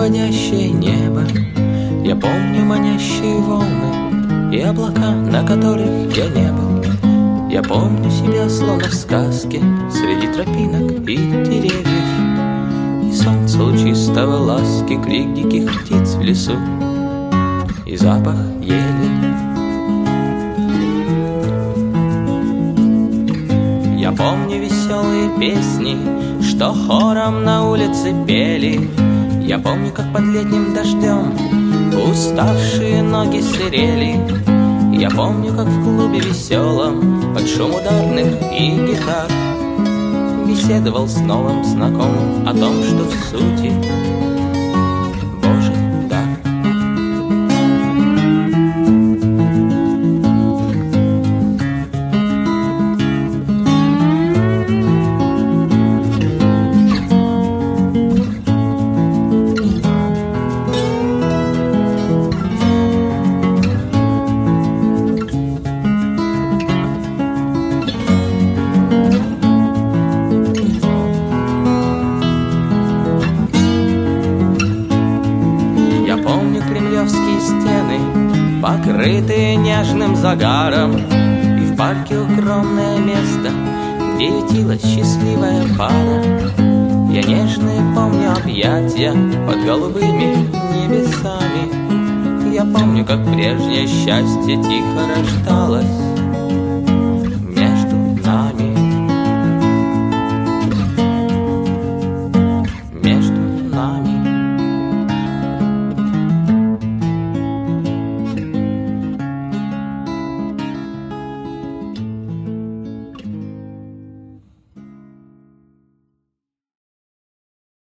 наводящее небо. Я помню манящие волны и облака, на которых я не был. Я помню себя словно в сказке среди тропинок и деревьев, и солнце лучистого ласки, крик диких птиц в лесу и запах ели. Я помню веселые песни, что хором на улице пели. Я помню, как под летним дождем уставшие ноги серели. Я помню, как в клубе веселом под шум ударных и гитар беседовал с новым знакомым о том, что в сути Божий дар. Кремлевские стены, покрытые нежным загаром, и в парке укромное место, где ютилась счастливая пара. Я нежные помню объятия под голубыми небесами. Я помню, как прежнее счастье тихо рождалось